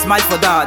smile for that.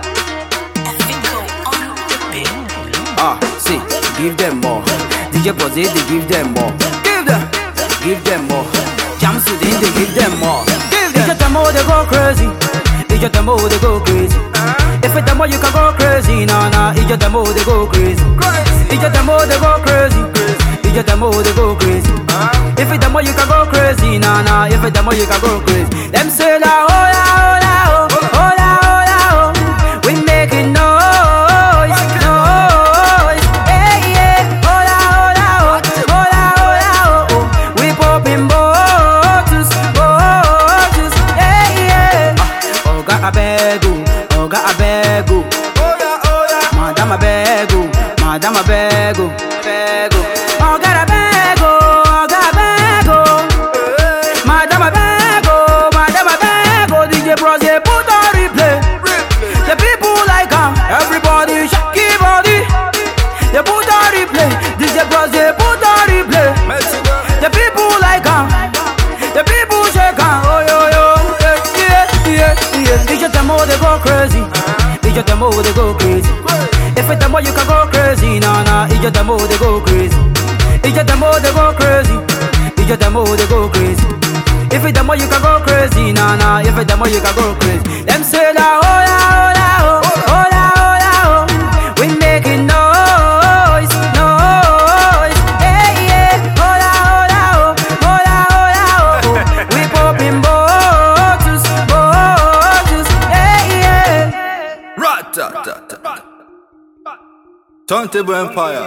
See, give them more. DJ Posey, they give them more. Give them more. Jamsudin, they give them more. Give them more, they go crazy. It's them more, they go crazy. If it's them more, you can go crazy. Nah, it's them more, they go crazy. It's them more, they go crazy. It's them more, they go crazy. If it's them more, you can go crazy. Nah, if it's them more, you can go crazy. Them say la, oh la, oh la, oh, oh la, oh la, oh. We making noise, noise. Hey, yeah, oh la, oh la, oh, oh la, oh la, oh, oh. We popping bottles, bottles. Hey, yeah. Oga abegu, oga abegu. Madam abegu, madam abegu, abegu. Oga abegu, oga abegu. Madam abegu, madam abegu. DJ Bros, they put on replay. The people like everybody shake your body. They put on replay. DJ Bros, they put on replay. The people like the people shake oh yo yo, yeah. It's just them all they go crazy. It's just them all they go crazy. If it's them all you can go crazy, nah. It's just them all they go crazy. It's just them all they go crazy. It's just them all they go crazy. If it's them all you can go crazy, nah. If it's them all you can go crazy. Them say la, oh la, oh la, oh, oh la, oh la, oh. We making noise, noise. Hey, yeah, oh la, oh la, oh, oh la, oh la, oh. We popping bottles, bottles. Hey, yeah. Rat-tat-tat. Turntable Empire.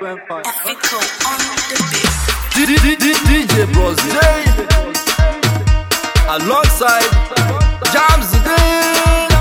DJ Bros, alongside Jamsudin.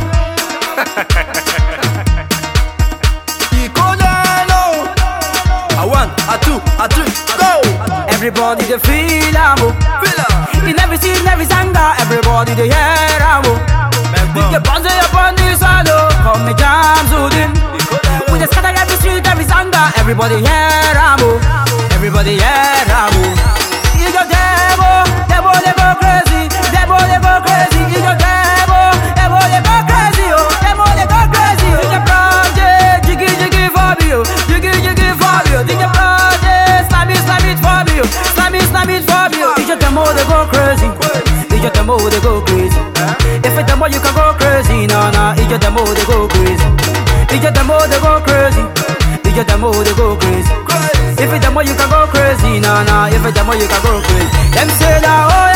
A one, a two, a three, go! Everybody they feel amo. In every scene, every singer, everybody they hear amo. The bounce upon this solo, call me Jamsudin. We just scatter every street, every singer, everybody hear amo. Everybody hear amo. You go devil, devil they go crazy, devil they go crazy. You go devil, devil they go crazy, oh, devil they go crazy. You the project, jiggy jiggy for you, jiggy jiggy for you. You the project, slam it for you, slam it for you. You just them all they go crazy, you just them all they go crazy. If it's them all you can go crazy, nah. You just them all they go crazy, you just them all they go crazy, you just them all they go crazy. If it's them all you can go crazy, nah. If it's them all you can go crazy. Them say that oh.